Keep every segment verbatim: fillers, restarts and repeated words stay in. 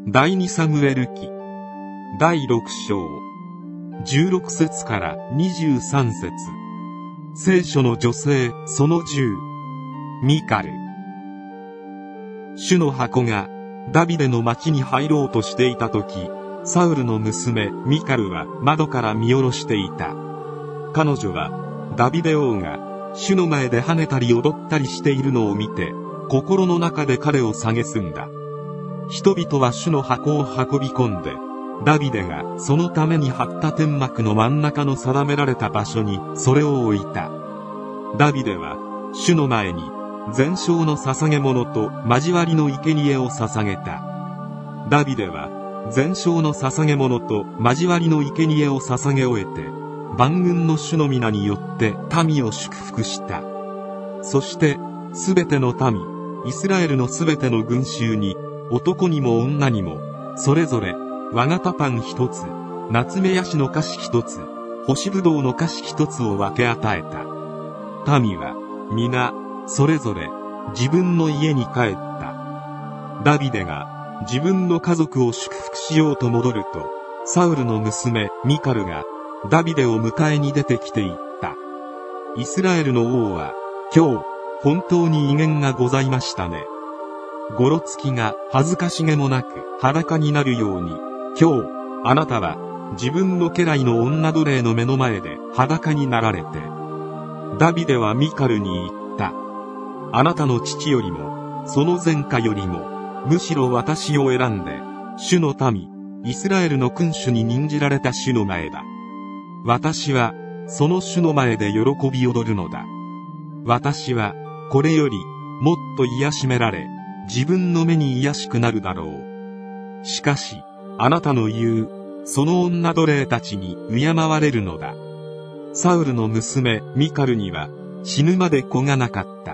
第二サムエル記だいろく章じゅうろく節からにじゅうさん節。聖書の女性そのじゅう。ミカル。主の箱がダビデの町に入ろうとしていた時、サウルの娘ミカルは窓から見下ろしていた。彼女はダビデ王が主の前で跳ねたり踊ったりしているのを見て、心の中で彼を蔑んだ。人々は主の箱を運び込んで、ダビデがそのために張った天幕の真ん中の定められた場所にそれを置いた。ダビデは主の前に全焼の捧げ物と交わりの生贄を捧げた。ダビデは全焼の捧げ物と交わりの生贄を捧げ終えて、万軍の主の皆によって民を祝福した。そしてすべての民、イスラエルのすべての群衆に、男にも女にも、それぞれ和型パン一つ、ナツメヤシの菓子一つ、干しぶどうの菓子一つを分け与えた。民は皆それぞれ自分の家に帰った。ダビデが自分の家族を祝福しようと戻ると、サウルの娘ミカルがダビデを迎えに出てきていった。イスラエルの王は、今日本当に威厳がございましたね。ごろつきが恥ずかしげもなく裸になるように、今日あなたは自分の家来の女奴隷の目の前で裸になられて。ダビデはミカルに言った。あなたの父よりもその前科よりもむしろ私を選んで、主の民イスラエルの君主に任じられた主の前だ。私はその主の前で喜び踊るのだ。私はこれよりもっと癒しめられ、自分の目に癒しくなるだろう。しかしあなたの言うその女奴隷たちに敬われるのだ。サウルの娘ミカルには死ぬまで子がなかった。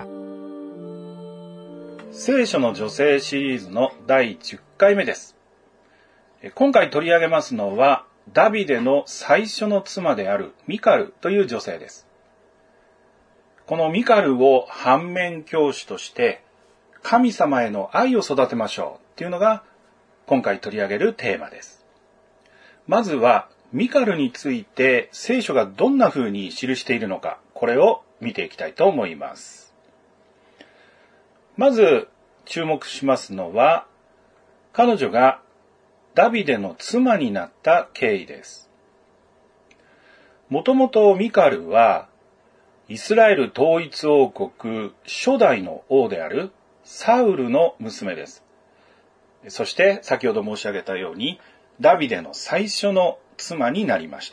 聖書の女性シリーズのだいじゅっかいめです。今回取り上げますのは、ダビデの最初の妻であるミカルという女性です。このミカルを反面教師として神様への愛を育てましょうというのが今回取り上げるテーマです。まずはミカルについて聖書がどんな風に記しているのか、これを見ていきたいと思います。まず注目しますのは、彼女がダビデの妻になった経緯です。もともとミカルはイスラエル統一王国初代の王であるサウルの娘です。そして先ほど申し上げたように、ダビデの最初の妻になりました。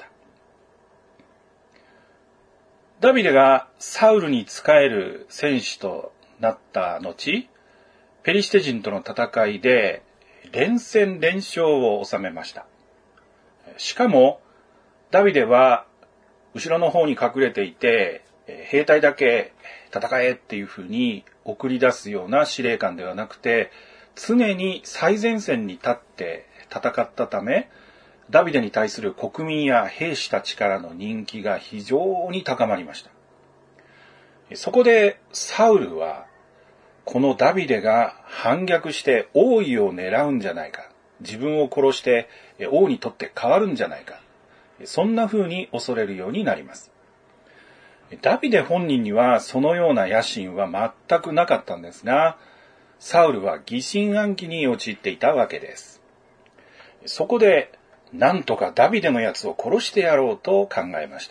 ダビデがサウルに仕える戦士となった後、ペリシテ人との戦いで連戦連勝を収めました。しかもダビデは後ろの方に隠れていて、兵隊だけ戦えっていう風に送り出すような司令官ではなくて、常に最前線に立って戦ったため、ダビデに対する国民や兵士たちからの人気が非常に高まりました。そこでサウルは、このダビデが反逆して王位を狙うんじゃないか、自分を殺して王にとって変わるんじゃないか、そんな風に恐れるようになります。ダビデ本人にはそのような野心は全くなかったんですが、サウルは疑心暗鬼に陥っていたわけです。そこで、なんとかダビデのやつを殺してやろうと考えました。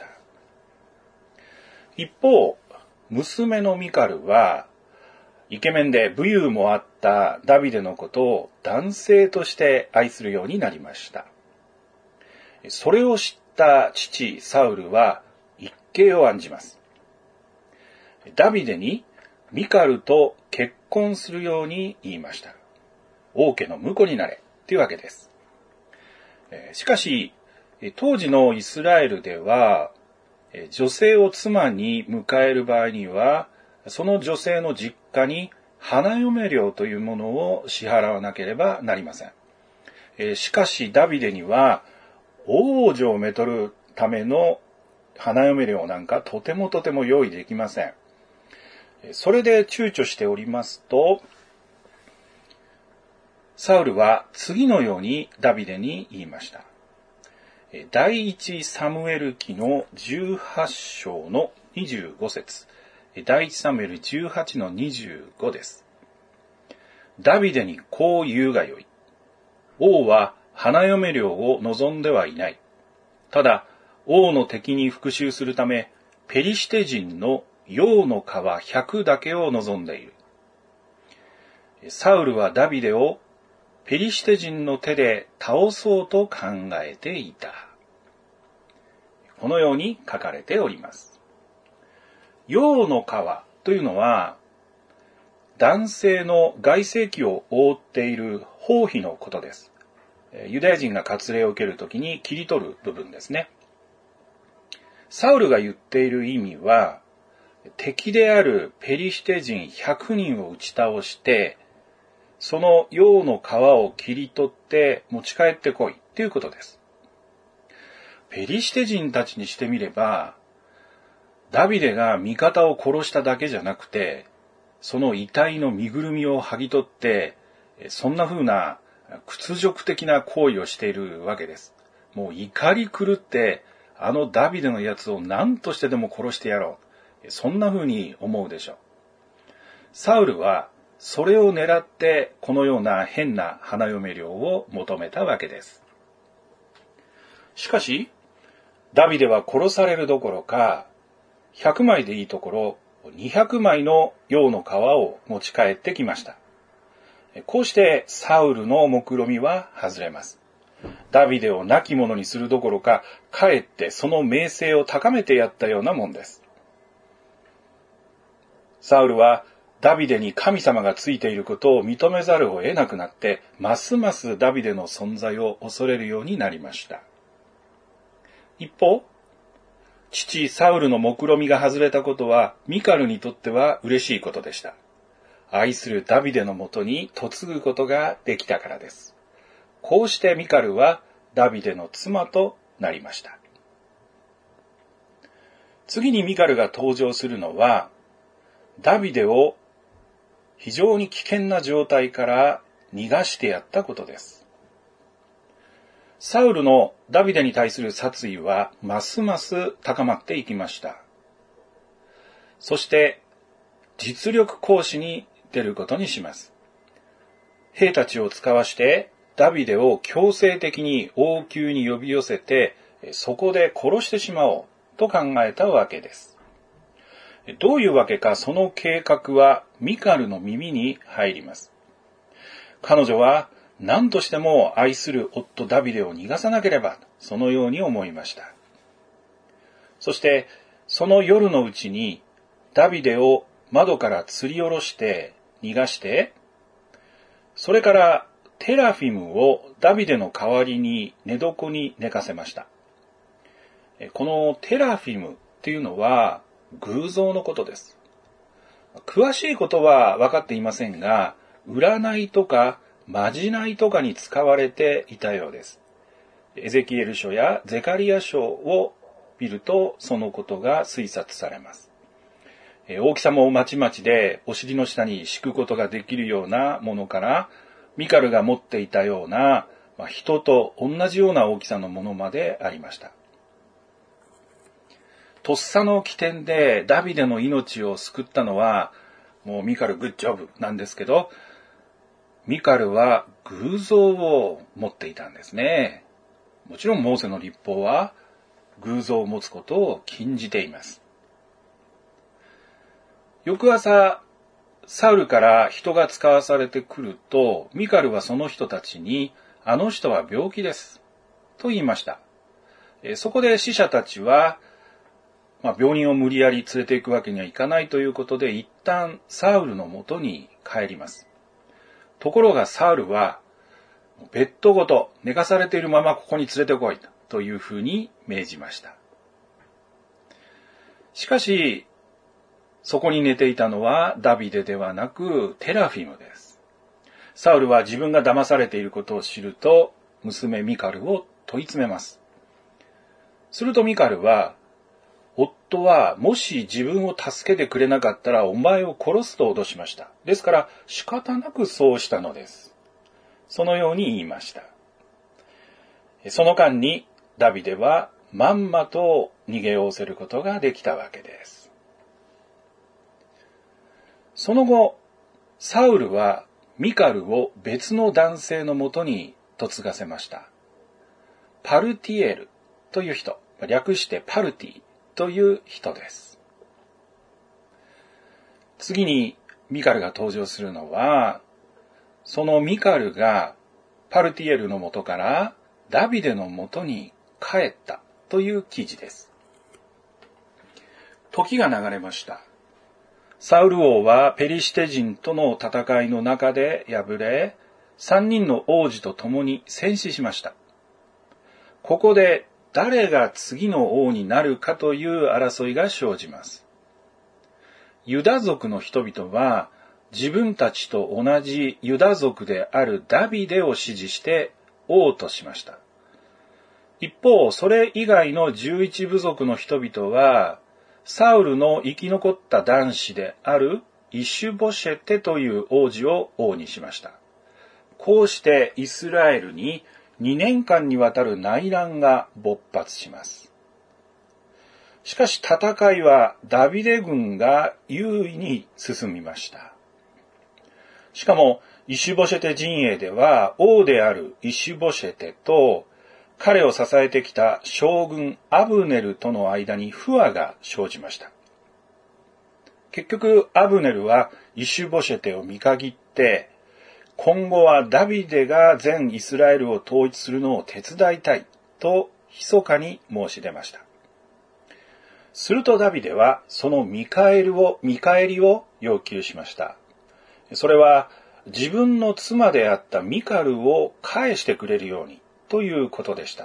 一方、娘のミカルは、イケメンで武勇もあったダビデのことを男性として愛するようになりました。それを知った父サウルは、一計を案じます。ダビデにミカルと結婚するように言いました。王家の婿になれというわけです。しかし、当時のイスラエルでは、女性を妻に迎える場合には、その女性の実家に花嫁料というものを支払わなければなりません。しかしダビデには、王女をめとるための花嫁料なんかとてもとても用意できません。それで躊躇しておりますと、 サウルは次のようにダビデに言いました。第一サムエル記のじゅうはち章のにじゅうご節。第一サムエルじゅうはちのにじゅうごです。ダビデにこう言うがよい。王は花嫁料を望んではいない。ただ、王の敵に復讐するため、ペリシテ人の羊の皮ひゃくだけを望んでいる。サウルはダビデをペリシテ人の手で倒そうと考えていた。このように書かれております。羊の皮というのは、男性の外性器を覆っている包皮のことです。ユダヤ人が割礼を受けるときに切り取る部分ですね。サウルが言っている意味は、敵であるペリシテ人ひゃくにんを打ち倒して、その羊の皮を切り取って持ち帰ってこいということです。ペリシテ人たちにしてみれば、ダビデが味方を殺しただけじゃなくて、その遺体の身ぐるみを剥ぎ取って、そんな風な屈辱的な行為をしているわけです。もう怒り狂って、あのダビデのやつを何としてでも殺してやろう。そんな風に思うでしょう。サウルはそれを狙ってこのような変な花嫁料を求めたわけです。しかし、ダビデは殺されるどころか、ひゃくまいでいいところ、にひゃくまいの羊の皮を持ち帰ってきました。こうしてサウルの目論みは外れます。ダビデを亡き者にするどころか、かえってその名声を高めてやったようなもんです。サウルはダビデに神様がついていることを認めざるを得なくなって、ますますダビデの存在を恐れるようになりました。一方、父サウルの目論みが外れたことは、ミカルにとっては嬉しいことでした。愛するダビデのもとに嫁ぐことができたからです。こうしてミカルはダビデの妻となりました。次にミカルが登場するのは、ダビデを非常に危険な状態から逃がしてやったことです。サウルのダビデに対する殺意はますます高まっていきました。そして実力行使に出ることにします。兵たちを使わしてダビデを強制的に王宮に呼び寄せて、そこで殺してしまおうと考えたわけです。どういうわけか、その計画はミカルの耳に入ります。彼女は何としても愛する夫ダビデを逃がさなければ、そのように思いました。そしてその夜のうちにダビデを窓から吊り下ろして逃がして、それからテラフィムをダビデの代わりに寝床に寝かせました。このテラフィムっていうのは偶像のことです。詳しいことは分かっていませんが、占いとかまじないとかに使われていたようです。エゼキエル書やゼカリア書を見るとそのことが推察されます。大きさもまちまちでお尻の下に敷くことができるようなものから、ミカルが持っていたような、まあ、人と同じような大きさのものまでありました。とっさの起点でダビデの命を救ったのは、もうミカルグッジョブなんですけど、ミカルは偶像を持っていたんですね。もちろんモーセの律法は偶像を持つことを禁じています。翌朝、サウルから人が使わされてくると、ミカルはその人たちに、あの人は病気です、と言いました。そこで死者たちは、まあ、病人を無理やり連れて行くわけにはいかないということで、一旦サウルのもとに帰ります。ところがサウルは、ベッドごと寝かされているままここに連れてこいというふうに命じました。しかし、そこに寝ていたのはダビデではなくテラフィムです。サウルは自分が騙されていることを知ると、娘ミカルを問い詰めます。するとミカルは、夫はもし自分を助けてくれなかったらお前を殺すと脅しました。ですから仕方なくそうしたのです。 そのように言いました。その間にダビデはまんまと逃げおおせることができたわけです。その後、サウルはミカルを別の男性のもとに嫁がせました。パルティエルという人、略してパルティという人です。次にミカルが登場するのは、そのミカルがパルティエルのもとからダビデのもとに帰ったという記事です。時が流れました。サウル王はペリシテ人との戦いの中で敗れ、三人の王子と共に戦死しました。ここで誰が次の王になるかという争いが生じます。ユダ族の人々は自分たちと同じユダ族であるダビデを支持して王としました。一方、それ以外の十一部族の人々は、サウルの生き残った男子であるイシュボシェテという王子を王にしました。こうしてイスラエルににねんかんにわたる内乱が勃発します。しかし戦いはダビデ軍が優位に進みました。しかもイシュボシェテ陣営では王であるイシュボシェテと彼を支えてきた将軍アブネルとの間に不和が生じました。結局アブネルはイシュボシェテを見限って、今後はダビデが全イスラエルを統一するのを手伝いたいと密かに申し出ました。するとダビデはその見返りを、見返りを要求しました。それは自分の妻であったミカルを返してくれるようにということでした。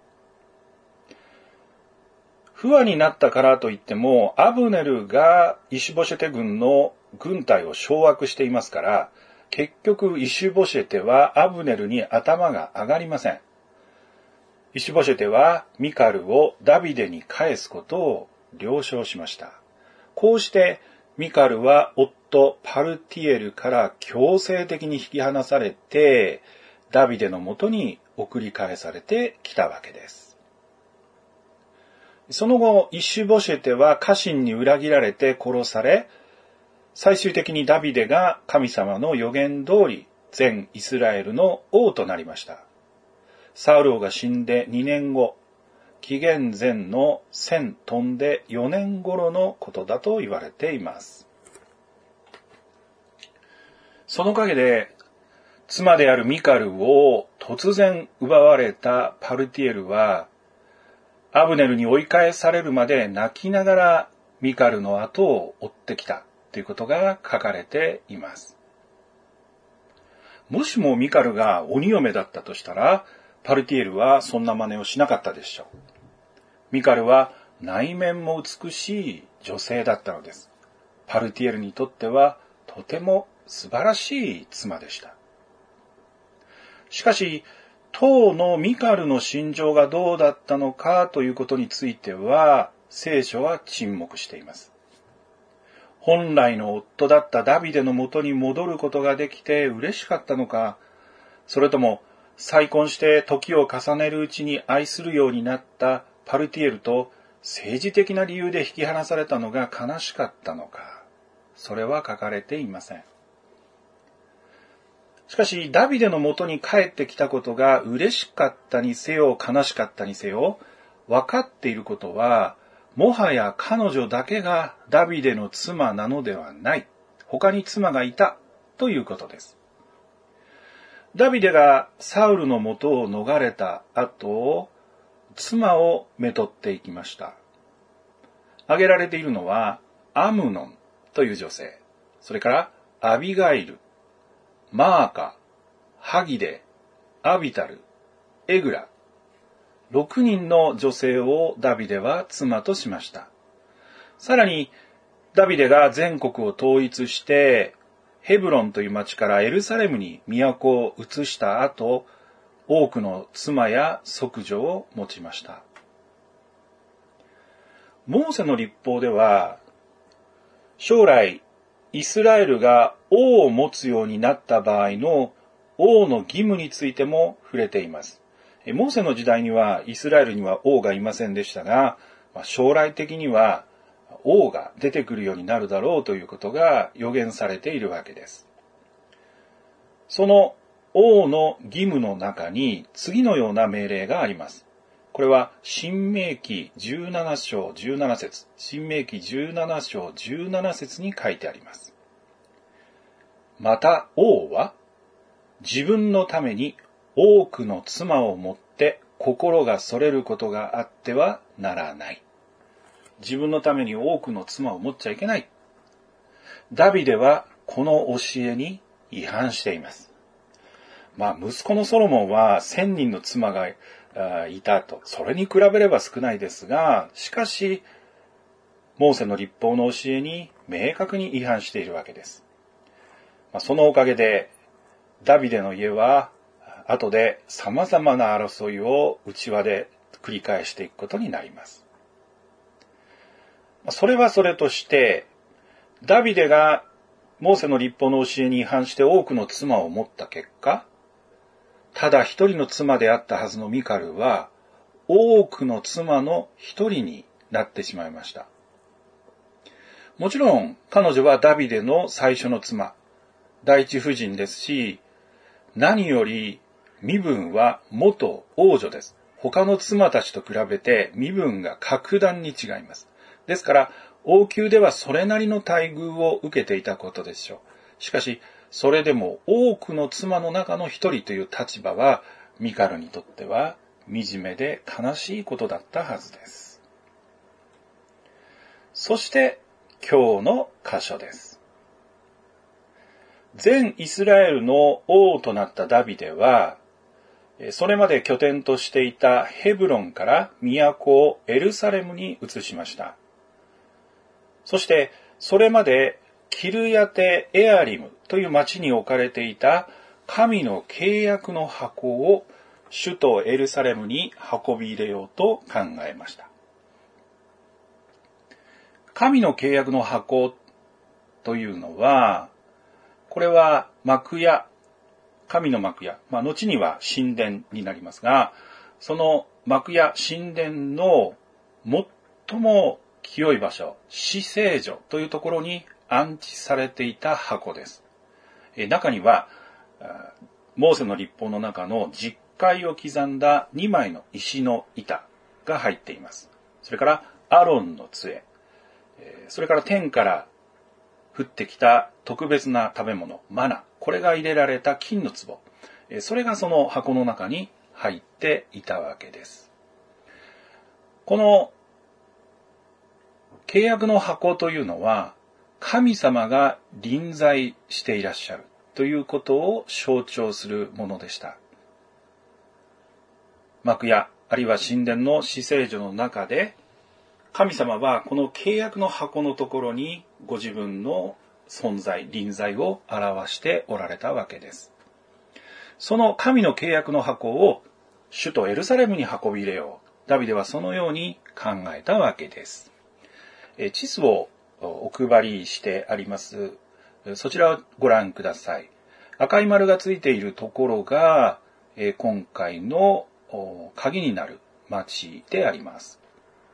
不和になったからといっても、アブネルがイシュボシェテ軍の軍隊を掌握していますから、結局イシュボシェテはアブネルに頭が上がりません。イシュボシェテはミカルをダビデに返すことを了承しました。こうしてミカルは夫パルティエルから強制的に引き離されて、ダビデのもとに送り返されてきたわけです。その後、イシュボシェテは家臣に裏切られて殺され、最終的にダビデが神様の予言通り、全イスラエルの王となりました。サウル王が死んでにねんご、紀元前のせん飛んでよねん頃のことだと言われています。その陰で、妻であるミカルを突然奪われたパルティエルは、アブネルに追い返されるまで泣きながらミカルの後を追ってきたということが書かれています。もしもミカルが鬼嫁だったとしたら、パルティエルはそんな真似をしなかったでしょう。ミカルは内面も美しい女性だったのです。パルティエルにとってはとても素晴らしい妻でした。しかし、当のミカルの心情がどうだったのかということについては、聖書は沈黙しています。本来の夫だったダビデのもとに戻ることができて嬉しかったのか、それとも再婚して時を重ねるうちに愛するようになったパルティエルと政治的な理由で引き離されたのが悲しかったのか、それは書かれていません。しかし、ダビデのもとに帰ってきたことが嬉しかったにせよ、悲しかったにせよ、分かっていることは、もはや彼女だけがダビデの妻なのではない。他に妻がいたということです。ダビデがサウルのもとを逃れた後、妻をめとっていきました。挙げられているのは、アムノンという女性、それからアビガイル、マーカ、ハギデ、アビタル、エグラ、ろくにんの女性をダビデは妻としました。さらに、ダビデが全国を統一して、ヘブロンという町からエルサレムに都を移した後、多くの妻や息女を持ちました。モーセの律法では、将来、イスラエルが王を持つようになった場合の王の義務についても触れています。モーセの時代にはイスラエルには王がいませんでしたが、将来的には王が出てくるようになるだろうということが予言されているわけです。その王の義務の中に次のような命令があります。これは申命記じゅうなな章じゅうなな節、申命記じゅうなな章じゅうなな節に書いてあります。また王は自分のために多くの妻を持って心がそれることがあってはならない。自分のために多くの妻を持っちゃいけない。ダビデはこの教えに違反しています。まあ息子のソロモンは千人の妻がいたと。それに比べれば少ないですが、しかしモーセの律法の教えに明確に違反しているわけです。そのおかげでダビデの家は後で様々な争いを内輪で繰り返していくことになります。それはそれとして、ダビデがモーセの律法の教えに違反して多くの妻を持った結果、ただ一人の妻であったはずのミカルは、多くの妻の一人になってしまいました。もちろん、彼女はダビデの最初の妻、第一夫人ですし、何より身分は元王女です。他の妻たちと比べて身分が格段に違います。ですから、王宮ではそれなりの待遇を受けていたことでしょう。しかし、それでも多くの妻の中の一人という立場は、ミカルにとっては惨めで悲しいことだったはずです。そして、今日の箇所です。全イスラエルの王となったダビデは、それまで拠点としていたヘブロンから都をエルサレムに移しました。そして、それまでキルヤテエアリムという町に置かれていた神の契約の箱を首都エルサレムに運び入れようと考えました。神の契約の箱というのは、これは幕屋、神の幕屋、まあ、後には神殿になりますが、その幕屋、神殿の最も清い場所、至聖所というところに安置されていた箱です。え中には、モーセの律法の中の十戒を刻んだにまいの石の板が入っています。それからアロンの杖、それから天から降ってきた特別な食べ物、マナ、これが入れられた金の壺、それがその箱の中に入っていたわけです。この契約の箱というのは、神様が臨在していらっしゃるということを象徴するものでした。幕屋、あるいは神殿の至聖所の中で、神様はこの契約の箱のところにご自分の存在、臨在を表しておられたわけです。その神の契約の箱を首都エルサレムに運び入れよう。ダビデはそのように考えたわけです。地図をお配りしてあります。そちらをご覧ください。赤い丸がついているところが今回の鍵になる町であります。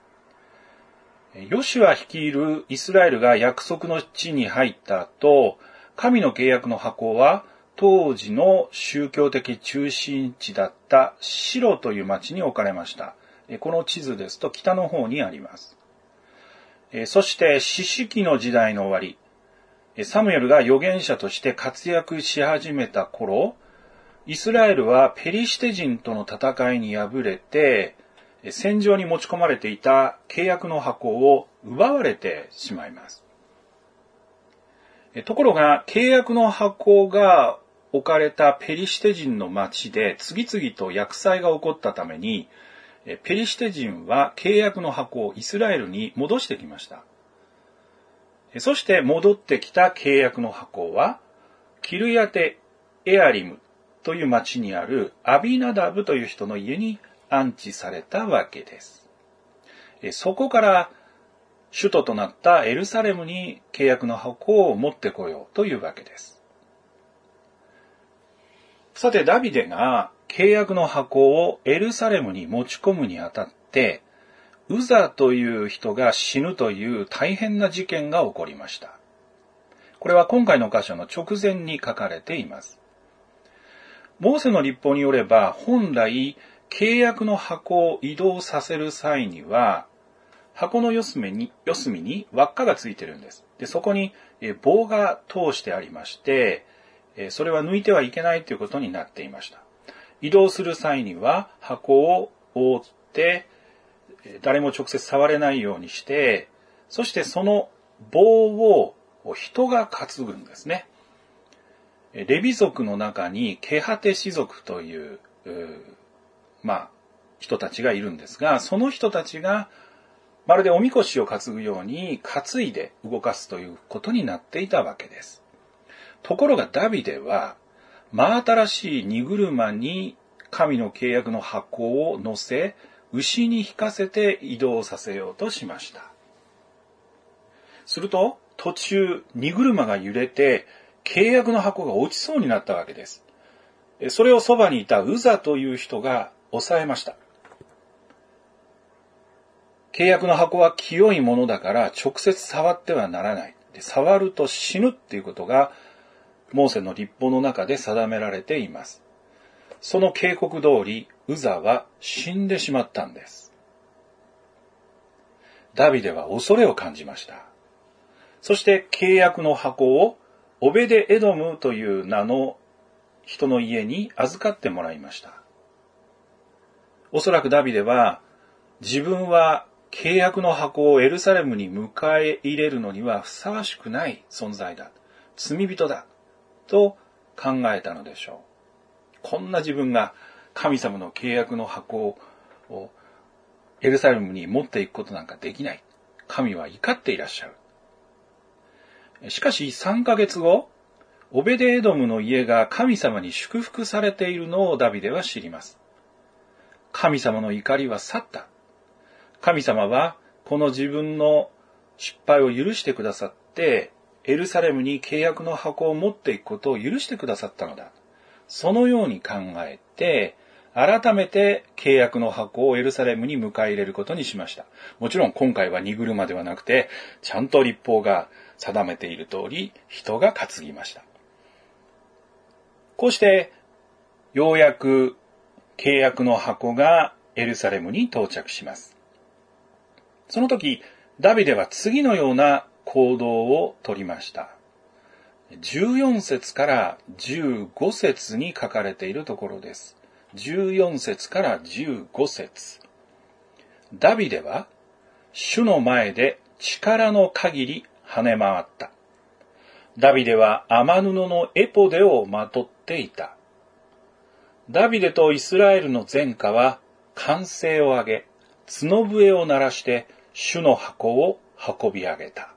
ヨシュア率いるイスラエルが約束の地に入った後、神の契約の箱は当時の宗教的中心地だったシロという町に置かれました。この地図ですと北の方にあります。そして士師記の時代の終わり、サムエルが預言者として活躍し始めた頃、イスラエルはペリシテ人との戦いに敗れて、戦場に持ち込まれていた契約の箱を奪われてしまいます。ところが、契約の箱が置かれたペリシテ人の町で次々と厄災が起こったために、ペリシテ人は契約の箱をイスラエルに戻してきました。そして戻ってきた契約の箱は、キルヤテエアリムという町にあるアビナダブという人の家に安置されたわけです。そこから首都となったエルサレムに契約の箱を持ってこようというわけです。 さて、ダビデが契約の箱をエルサレムに持ち込むにあたって、ウザという人が死ぬという大変な事件が起こりました。これは今回の箇所の直前に書かれています。モーセの律法によれば、本来契約の箱を移動させる際には、箱の四隅に、四隅に輪っかがついてるんです。で、そこに棒が通してありまして、それは抜いてはいけないということになっていました。移動する際には箱を覆って、誰も直接触れないようにして、そしてその棒を人が担ぐんですね。レビ族の中にケハテ氏族という、まあ、人たちがいるんですが、その人たちがまるでおみこしを担ぐように担いで動かすということになっていたわけです。ところがダビデは、真新しい荷車に神の契約の箱を乗せ、牛に引かせて移動させようとしました。すると、途中、荷車が揺れて、契約の箱が落ちそうになったわけです。それをそばにいたウザという人が抑えました。契約の箱は清いものだから直接触ってはならない。で、触ると死ぬっていうことが、モーセの律法の中で定められています。その警告通り、ウザは死んでしまったんです。ダビデは恐れを感じました。そして契約の箱をオベデエドムという名の人の家に預かってもらいました。おそらくダビデは、自分は契約の箱をエルサレムに迎え入れるのにはふさわしくない存在だ。罪人だ。と考えたのでしょう。こんな自分が神様の契約の箱をエルサレムに持っていくことなんかできない。神は怒っていらっしゃる。しかしさんかげつご、オベデエドムの家が神様に祝福されているのをダビデは知ります。神様の怒りは去った。神様はこの自分の失敗を許してくださって、エルサレムに契約の箱を持っていくことを許してくださったのだ。そのように考えて、改めて契約の箱をエルサレムに迎え入れることにしました。もちろん今回は荷車ではなくて、ちゃんと律法が定めている通り、人が担ぎました。こうして、ようやく契約の箱がエルサレムに到着します。その時、ダビデは次のような行動をとりました。じゅうよん節からじゅうご節に書かれているところです。じゅうよん節からじゅうご節。ダビデは、主の前で力の限り跳ね回った。ダビデは雨布のエポデをまとっていた。ダビデとイスラエルの全家は歓声を上げ、角笛を鳴らして主の箱を運び上げた。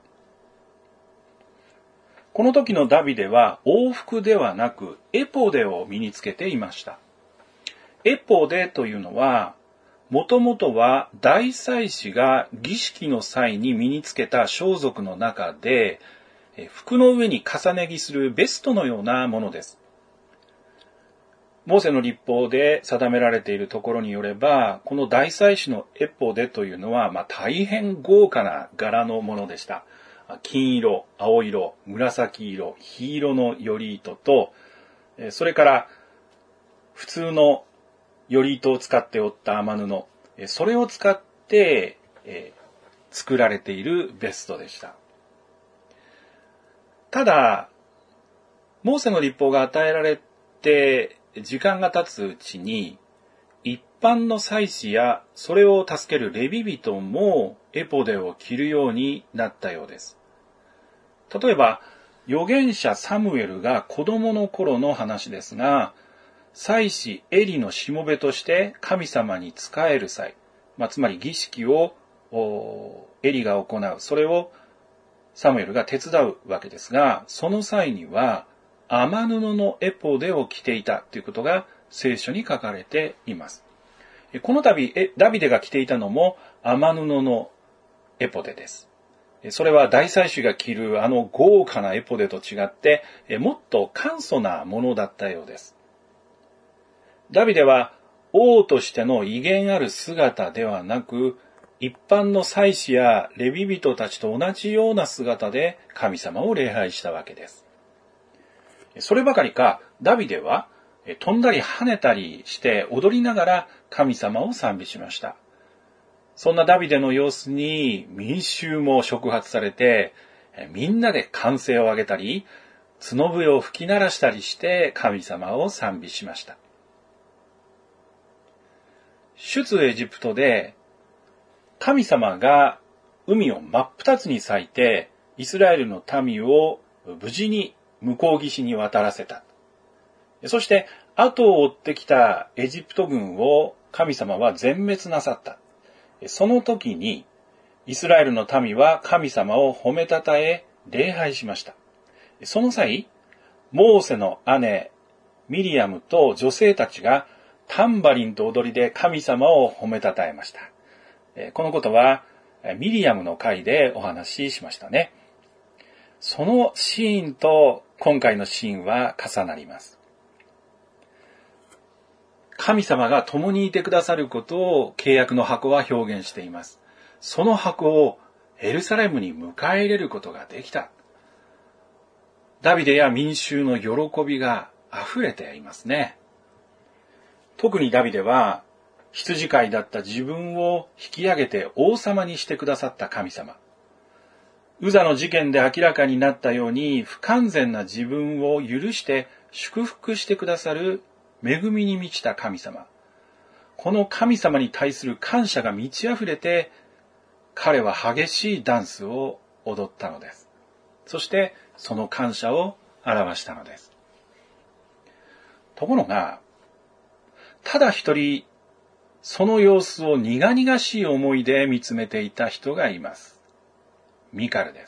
この時のダビデは王服ではなくエポデを身につけていました。エポデというのは、もともとは大祭司が儀式の際に身につけた装束の中で、服の上に重ね着するベストのようなものです。モーセの律法で定められているところによれば、この大祭司のエポデというのは、まあ、大変豪華な柄のものでした。金色、青色、紫色、黄色のより糸と、それから普通のより糸を使って織った雨布、それを使って作られているベストでした。ただ、モーセの律法が与えられて時間が経つうちに、一般の祭司やそれを助けるレビ人もエポデを着るようになったようです。例えば、預言者サムエルが子供の頃の話ですが、祭司エリのしもべとして神様に仕える際、まあ、つまり儀式をエリが行う、それをサムエルが手伝うわけですが、その際には雨布のエポデを着ていたということが聖書に書かれています。この度、ダビデが着ていたのも雨布のエポデです。それは大祭司が着るあの豪華なエポデと違って、もっと簡素なものだったようです。 ダビデは王としての威厳ある姿ではなく、一般の祭司やレビ人たちと同じような姿で神様を礼拝したわけです。そればかりか、ダビデは飛んだり跳ねたりして踊りながら神様を賛美しました。そんなダビデの様子に民衆も触発されて、みんなで歓声を上げたり、角笛を吹き鳴らしたりして神様を賛美しました。出エジプトで神様が海を真っ二つに裂いてイスラエルの民を無事に向こう岸に渡らせた。そして後を追ってきたエジプト軍を神様は全滅なさった。その時にイスラエルの民は神様を褒めたたえ礼拝しました。その際、モーセの姉ミリアムと女性たちがタンバリンと踊りで神様を褒めたたえました。このことはミリアムの回でお話ししましたね。そのシーンと今回のシーンは重なります。神様が共にいてくださることを契約の箱は表現しています。その箱をエルサレムに迎え入れることができた。ダビデや民衆の喜びが溢れていますね。特にダビデは羊飼いだった自分を引き上げて王様にしてくださった神様。ウザの事件で明らかになったように不完全な自分を許して祝福してくださる恵みに満ちた神様。この神様に対する感謝が満ち溢れて、彼は激しいダンスを踊ったのです。そしてその感謝を表したのです。ところが、ただ一人、その様子を苦々しい思いで見つめていた人がいます。ミカルです。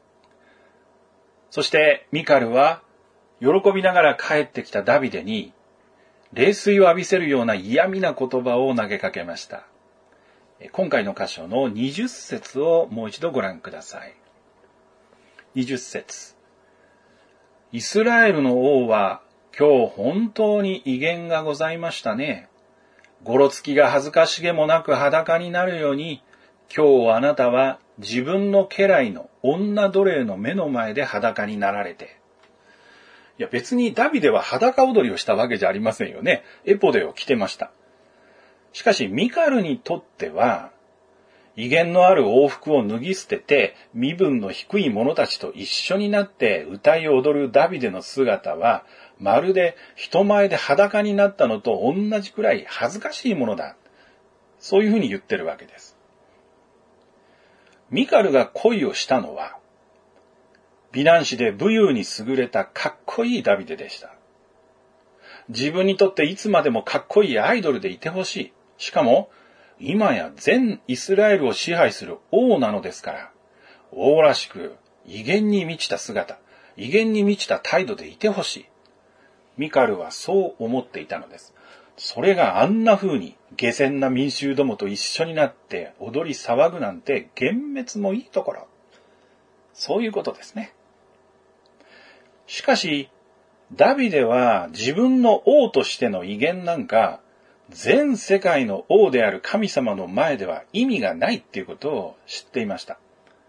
そしてミカルは、喜びながら帰ってきたダビデに、冷水を浴びせるような嫌味な言葉を投げかけました。今回の箇所のにじゅっ節をもう一度ご覧ください。にじゅっ節。イスラエルの王は今日本当に威厳がございましたね。ごろつきが恥ずかしげもなく裸になるように、今日あなたは自分の家来の女奴隷の目の前で裸になられて。いや別にダビデは裸踊りをしたわけじゃありませんよね。エポデを着てました。しかしミカルにとっては、威厳のある王服を脱ぎ捨てて、身分の低い者たちと一緒になって歌い踊るダビデの姿は、まるで人前で裸になったのと同じくらい恥ずかしいものだ。そういうふうに言ってるわけです。ミカルが恋をしたのは、美男子で武勇に優れたかっこいいダビデでした。自分にとっていつまでもかっこいいアイドルでいてほしい。しかも、今や全イスラエルを支配する王なのですから、王らしく威厳に満ちた姿、威厳に満ちた態度でいてほしい。ミカルはそう思っていたのです。それがあんな風に下賤な民衆どもと一緒になって踊り騒ぐなんて幻滅もいいところ。そういうことですね。しかし、ダビデは自分の王としての威厳なんか、全世界の王である神様の前では意味がないっていうことを知っていました。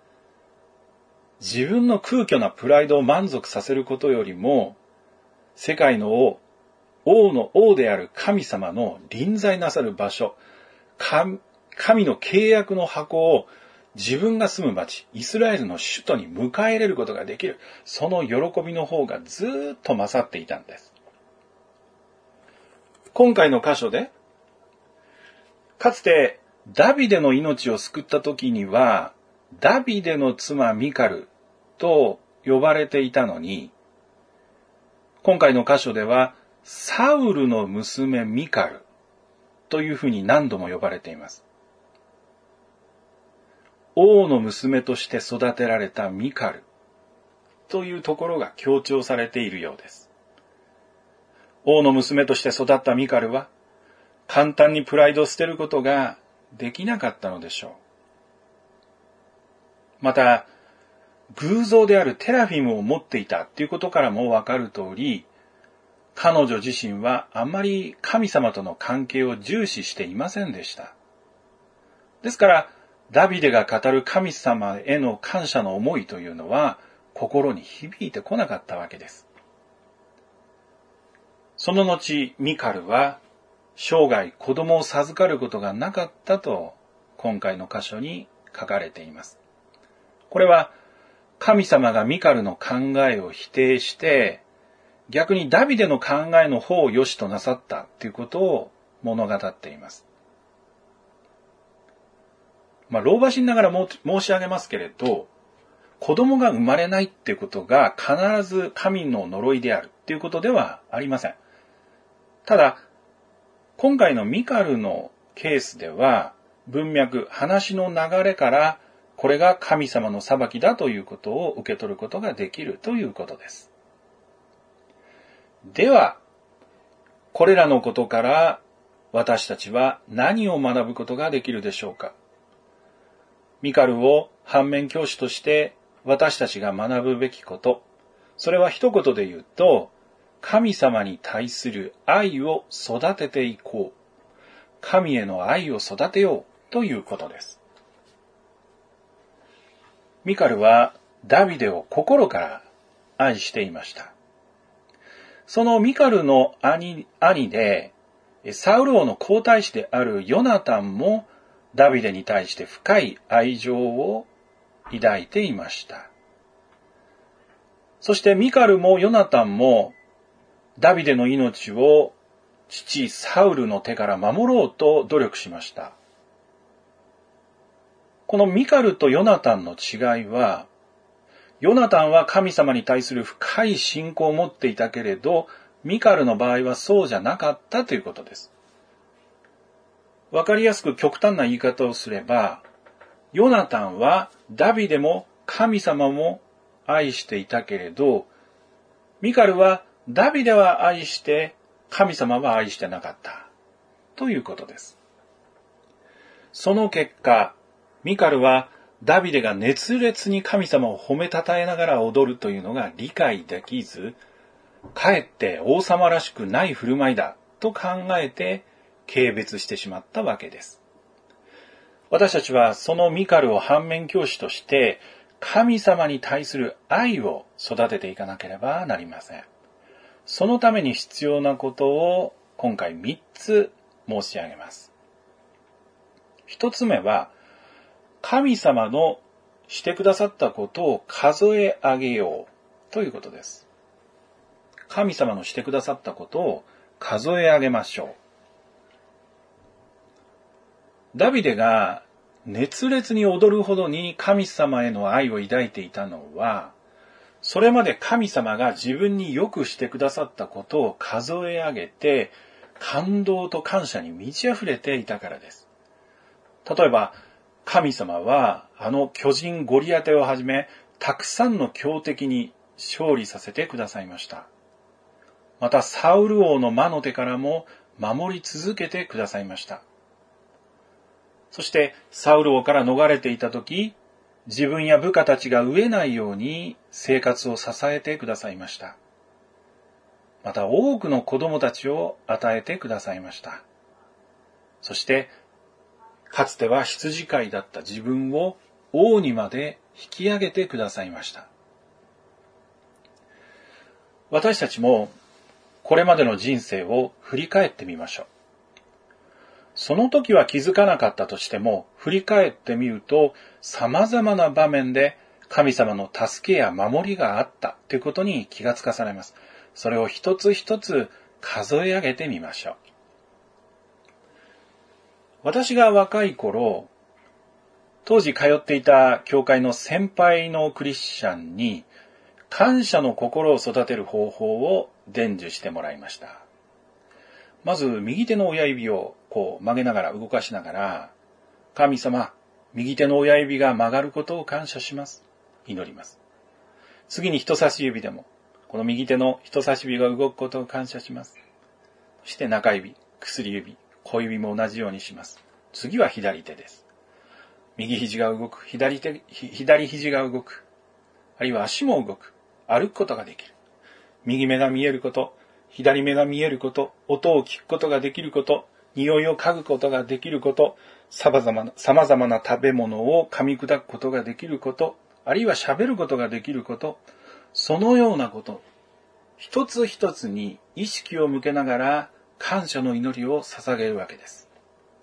自分の空虚なプライドを満足させることよりも、世界の王、王の王である神様の臨在なさる場所、神の契約の箱を自分が住む町、イスラエルの首都に迎え入れることができる、その喜びの方がずーっと勝っていたんです。今回の箇所で、かつてダビデの命を救った時には、ダビデの妻ミカルと呼ばれていたのに、今回の箇所では、サウルの娘ミカルというふうに何度も呼ばれています。王の娘として育てられたミカルというところが強調されているようです。王の娘として育ったミカルは、簡単にプライドを捨てることができなかったのでしょう。また、偶像であるテラフィムを持っていたということからもわかる通り、 彼女自身はあまり神様との関係を重視していませんでした。ですから、ダビデが語る神様への感謝の思いというのは、心に響いてこなかったわけです。その後、ミカルは、生涯子供を授かることがなかったと、今回の箇所に書かれています。これは、神様がミカルの考えを否定して、逆にダビデの考えの方を良しとなさったということを物語っています。まあ、老婆心ながらも申し上げますけれど、子供が生まれないっていうことが必ず神の呪いであるっていうことではありません。ただ、今回のミカルのケースでは、文脈、話の流れから、これが神様の裁きだということを受け取ることができるということです。では、これらのことから私たちは何を学ぶことができるでしょうか。ミカルを反面教師として私たちが学ぶべきこと、それは一言で言うと、神様に対する愛を育てていこう。神への愛を育てようということです。ミカルはダビデを心から愛していました。そのミカルの兄、兄で、サウル王の皇太子であるヨナタンもダビデに対して深い愛情を抱いていました。そしてミカルもヨナタンもダビデの命を父サウルの手から守ろうと努力しました。このミカルとヨナタンの違いは、ヨナタンは神様に対する深い信仰を持っていたけれど、ミカルの場合はそうじゃなかったということです。わかりやすく極端な言い方をすれば、ヨナタンはダビデも神様も愛していたけれど、ミカルはダビデは愛して神様は愛してなかったということです。その結果、ミカルはダビデが熱烈に神様を褒めたたえながら踊るというのが理解できず、かえって王様らしくない振る舞いだと考えて軽蔑してしまったわけです。私たちはそのミカルを反面教師として神様に対する愛を育てていかなければなりません。そのために必要なことを今回みっつ申し上げます。一つ目は、神様のしてくださったことを数え上げようということです。神様のしてくださったことを数え上げましょう。ダビデが熱烈に踊るほどに神様への愛を抱いていたのは、それまで神様が自分によくしてくださったことを数え上げて、感動と感謝に満ち溢れていたからです。例えば、神様はあの巨人ゴリアテをはじめ、たくさんの強敵に勝利させてくださいました。また、サウル王の魔の手からも守り続けてくださいました。そして、サウル王から逃れていたとき、自分や部下たちが飢えないように生活を支えてくださいました。また多くの子供たちを与えてくださいました。そして、かつては羊飼いだった自分を王にまで引き上げてくださいました。私たちもこれまでの人生を振り返ってみましょう。その時は気づかなかったとしても、振り返ってみると、様々な場面で神様の助けや守りがあったということに気がつかされます。それを一つ一つ数え上げてみましょう。私が若い頃、当時通っていた教会の先輩のクリスチャンに、感謝の心を育てる方法を伝授してもらいました。まず、右手の親指をこう曲げながら動かしながら、神様、右手の親指が曲がることを感謝します。祈ります。次に人差し指でも、この右手の人差し指が動くことを感謝します。そして中指、薬指、小指も同じようにします。次は左手です。右肘が動く、左手、左肘が動く。あるいは足も動く。歩くことができる。右目が見えること、 左目が見えること、音を聞くことができること、匂いを嗅ぐことができること、様々な、様々な食べ物を噛み砕くことができること、あるいは喋ることができること、そのようなこと、一つ一つに意識を向けながら感謝の祈りを捧げるわけです。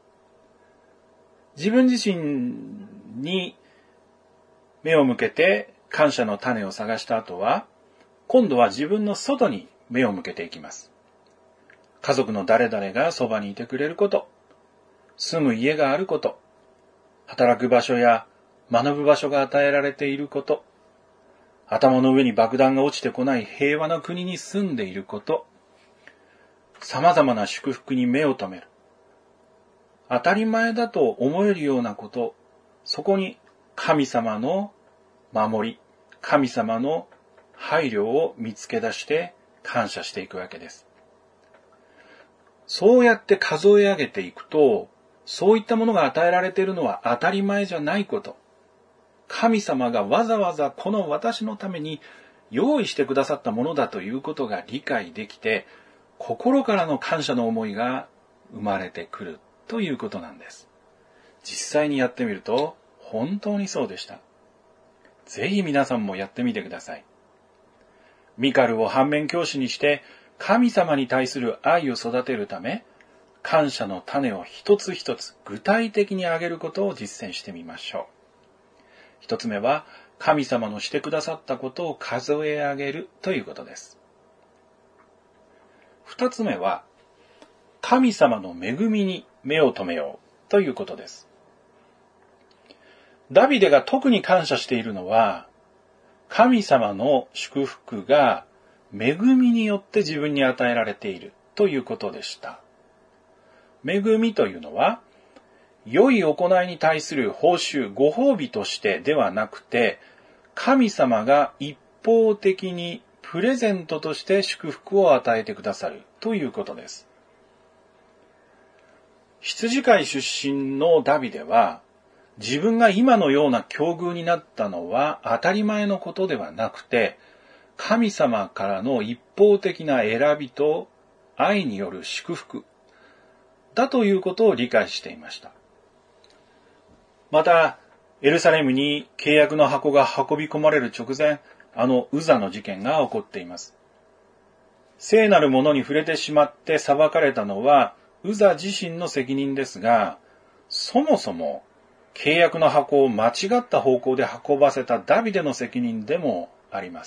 自分自身に目を向けて感謝の種を探した後は、今度は自分の外に目を向けていきます。家族の誰々がそばにいてくれること、住む家があること、働く場所や学ぶ場所が与えられていること、頭の上に爆弾が落ちてこない平和な国に住んでいること、様々な祝福に目を留める。当たり前だと思えるようなこと、そこに神様の守り、神様の配慮を見つけ出して感謝していくわけです。そうやって数え上げていくと、そういったものが与えられているのは当たり前じゃないこと。神様がわざわざこの私のために用意してくださったものだということが理解できて、心からの感謝の思いが生まれてくるということなんです。実際にやってみると本当にそうでした。ぜひ皆さんもやってみてください。ミカルを反面教師にして神様に対する愛を育てるため、感謝の種を一つ一つ具体的にあげることを実践してみましょう。一つ目は神様のしてくださったことを数え上げるということです。二つ目は神様の恵みに目を留めようということです。ダビデが特に感謝しているのは、神様の祝福が恵みによって自分に与えられているということでした。恵みというのは、良い行いに対する報酬、ご褒美としてではなくて、神様が一方的にプレゼントとして祝福を与えてくださるということです。羊飼い出身のダビデは、自分が今のような境遇になったのは当たり前のことではなくて、神様からの一方的な選びと愛による祝福だということを理解していました。また、エルサレムに契約の箱が運び込まれる直前、あのウザの事件が起こっています。聖なるものに触れてしまって裁かれたのはウザ自身の責任ですが、そもそも契約の箱を間違った方向で運ばせたダビデの責任でもあります。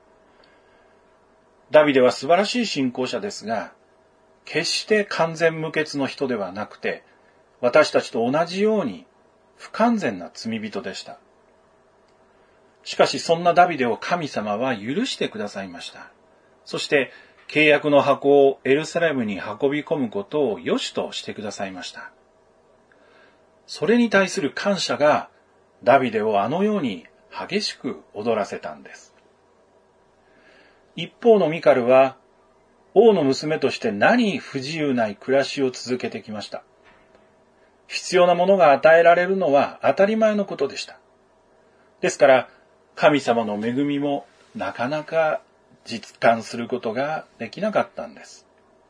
ダビデは素晴らしい信仰者ですが、決して完全無欠の人ではなくて、私たちと同じように不完全な罪人でした。しかしそんなダビデを神様は許してくださいました。そして契約の箱をエルサレムに運び込むことを良しとしてくださいました。それに対する感謝がダビデをあのように激しく踊らせたんです。一方のミカルは王の娘として何不自由ない暮らしを続けてきました。必要なものが与えられるのは当たり前のことでした。ですから神様の恵みもなかなか実感することができなかったんです。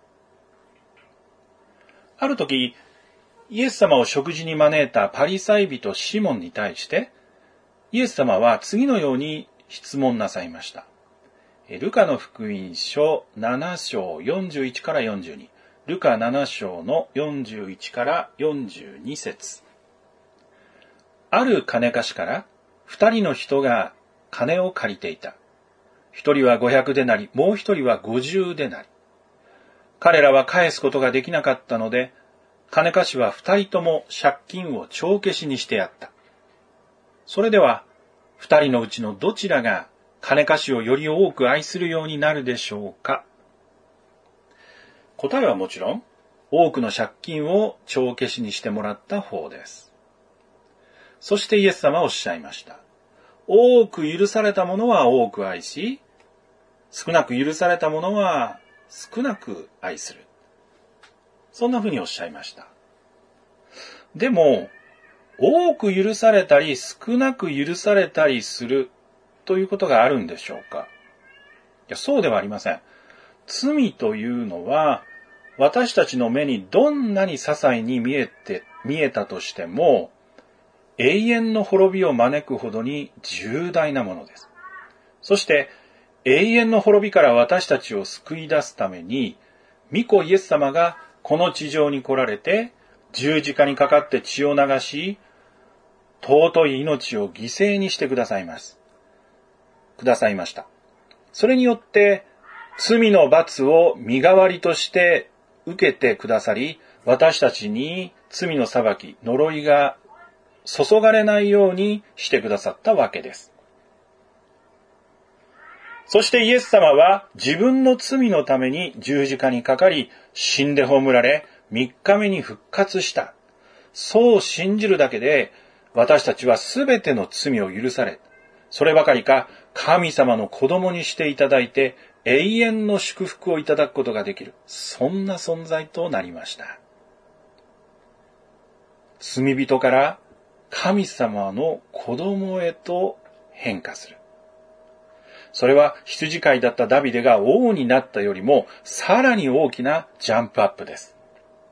ある時、イエス様を食事に招いたパリサイ人シモンに対して、イエス様は次のように質問なさいました。ルカの福音書なな章よんじゅういちからよんじゅうに、ルカなな章のよんじゅういちからよんじゅうに節。ある金貸しから二人の人が金を借りていた。一人は五百デナリ、もう一人は五十デナリ。彼らは返すことができなかったので、金貸しは二人とも借金を帳消しにしてやった。それでは、二人のうちのどちらが金貸しをより多く愛するようになるでしょうか。答えはもちろん、多くの借金を帳消しにしてもらった方です。そしてイエス様はおっしゃいました。多く許されたものは多く愛し、少なく許されたものは少なく愛する。そんなふうにおっしゃいました。でも、多く許されたり少なく許されたりするということがあるんでしょうか。いや、そうではありません。 罪というのは、私たちの目にどんなに些細に見えて、見えたとしても、永遠の滅びを招くほどに重大なものです。そして、永遠の滅びから私たちを救い出すために、御子イエス様がこの地上に来られて、十字架にかかって血を流し、尊い命を犠牲にしてくださいます。くださいました。それによって、罪の罰を身代わりとして受けてくださり、私たちに罪の裁き、呪いが注がれないようにしてくださったわけです。そしてイエス様は自分の罪のために十字架にかかり、死んで葬られ、三日目に復活した。そう信じるだけで、私たちはすべての罪を許され、そればかりか、神様の子供にしていただいて、永遠の祝福をいただくことができる。そんな存在となりました。罪人から神様の子供へと変化する。それは羊飼いだったダビデが王になったよりもさらに大きなジャンプアップです。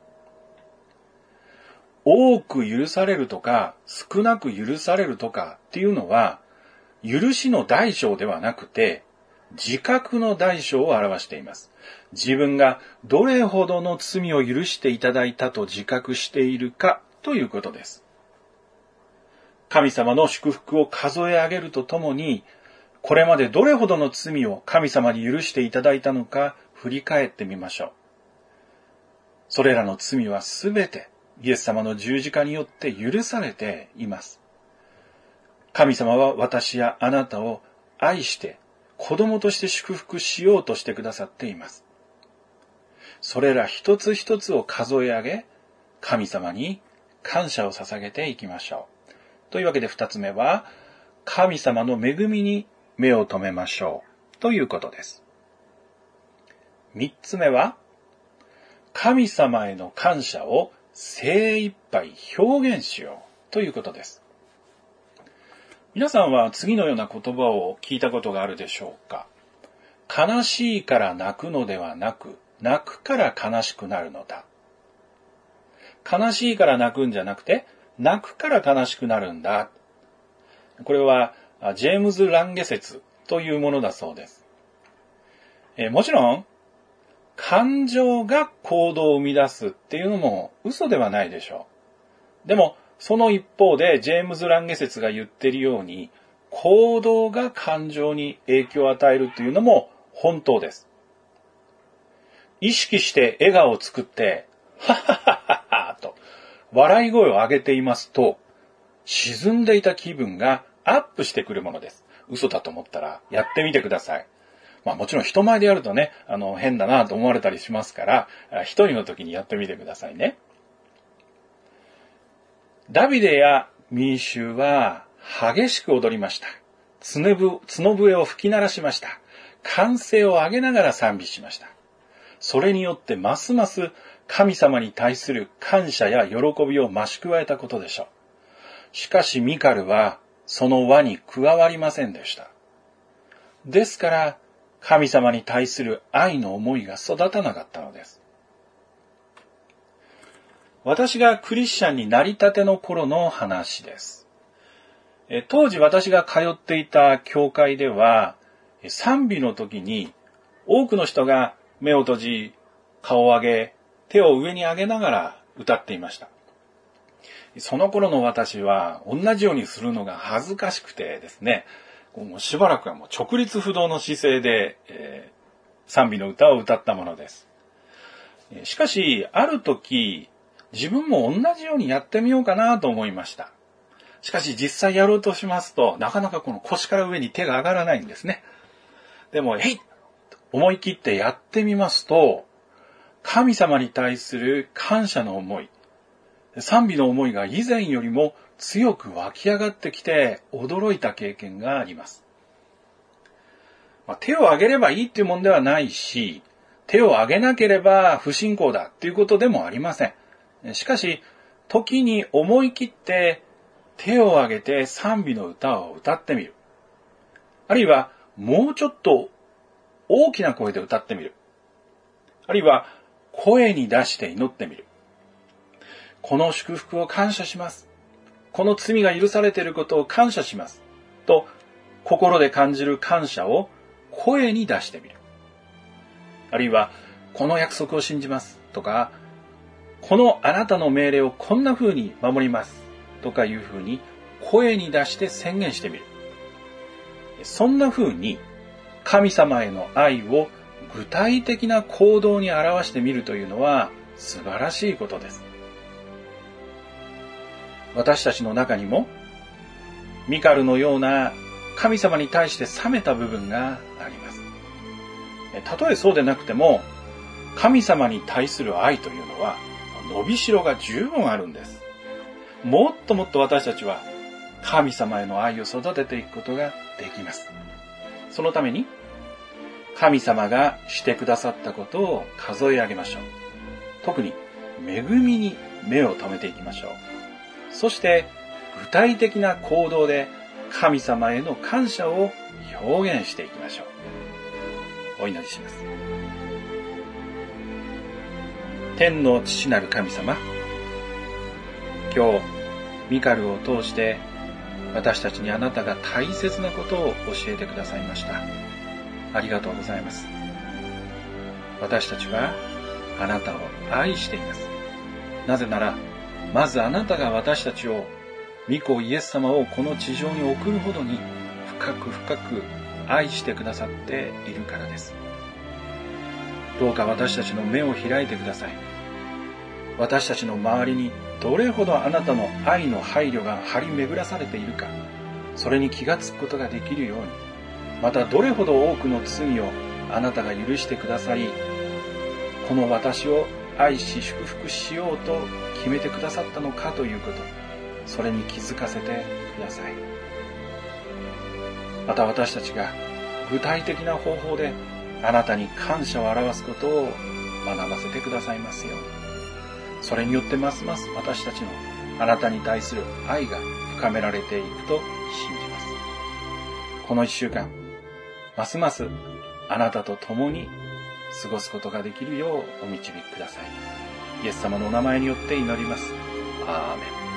多く許されるとか少なく許されるとかっていうのは許しの大小ではなくて自覚の大小を表しています。自分がどれほどの罪を許していただいたと自覚しているかということです。神様の祝福を数え上げるとともにこれまでどれほどの罪を神様に許していただいたのか振り返ってみましょう。それらの罪はすべてイエス様の十字架によって許されています。神様は私やあなたを愛して子供として祝福しようとしてくださっています。それら一つ一つを数え上げ、神様に感謝を捧げていきましょう。というわけで二つ目は、神様の恵みに目を留めましょうということです。三つ目は、神様への感謝を精一杯表現しようということです。皆さんは次のような言葉を聞いたことがあるでしょうか。悲しいから泣くのではなく、泣くから悲しくなるのだ。悲しいから泣くんじゃなくて、泣くから悲しくなるんだ。これはジェームズ・ランゲ説というものだそうです。えもちろん、感情が行動を生み出すっていうのも嘘ではないでしょう。でも、その一方で、ジェームズ・ランゲ説が言っているように、行動が感情に影響を与えるというのも本当です。意識して笑顔を作って、はははははと笑い声を上げていますと、沈んでいた気分がアップしてくるものです。嘘だと思ったらやってみてください。まあもちろん人前でやるとね、あの変だなと思われたりしますから、一人の時にやってみてくださいね。ダビデや民衆は激しく踊りました。角ぶ角笛を吹き鳴らしました。歓声を上げながら賛美しました。それによってますます神様に対する感謝や喜びを増し加えたことでしょう。しかしミカルはその輪に加わりませんでした。ですから神様に対する愛の思いが育たなかったのです。私がクリスチャンになりたての頃の話です。当時私が通っていた教会では、賛美の時に多くの人が目を閉じ、顔を上げ、手を上に上げながら歌っていました。その頃の私は同じようにするのが恥ずかしくてですね、もうしばらくはもう直立不動の姿勢で、えー、賛美の歌を歌ったものです。しかし、ある時、自分も同じようにやってみようかなと思いました。しかし実際やろうとしますと、なかなかこの腰から上に手が上がらないんですね。でも、へい！思い切ってやってみますと、神様に対する感謝の思い、賛美の思いが以前よりも強く湧き上がってきて驚いた経験があります。まあ、手を挙げればいいっていうもんではないし、手を挙げなければ不信仰だっていうことでもありません。しかし、時に思い切って手を挙げて賛美の歌を歌ってみる。あるいは、もうちょっと大きな声で歌ってみる。 あるいは声に出して祈ってみる。この祝福を感謝します。この罪が許されていることを感謝します。と、心で感じる感謝を声に出してみる。あるいは、この約束を信じます。とか、このあなたの命令をこんな風に守ります。とかいう風に声に出して宣言してみる。そんな風に神様への愛を具体的な行動に表してみるというのは素晴らしいことです。私たちの中にもミカルのような神様に対して冷めた部分があります。たとえそうでなくても神様に対する愛というのは伸びしろが十分あるんです。もっともっと私たちは神様への愛を育てていくことができます。そのために神様がしてくださったことを数え上げましょう。特に恵みに目を留めていきましょう。そして具体的な行動で神様への感謝を表現していきましょう。お祈りします。天の父なる神様、今日ミカルを通して私たちにあなたが大切なことを教えてくださいました。ありがとうございます。私たちはあなたを愛しています。なぜなら、まずあなたが私たちを、御子イエス様をこの地上に送るほどに深く深く愛してくださっているからです。どうか私たちの目を開いてください。私たちの周りにどれほどあなたの愛の配慮が張り巡らされているか、それに気がつくことができるように、またどれほど多くの罪をあなたが許してくださり、この私を愛し祝福しようと決めてくださったのかということ、それに気づかせてください。また私たちが具体的な方法であなたに感謝を表すことを学ばせてくださいますように。それによってますます私たちのあなたに対する愛が深められていくと信じます。この一週間、ますますあなたと共に過ごすことができるようお導きください。イエス様のお名前によって祈ります。アーメン。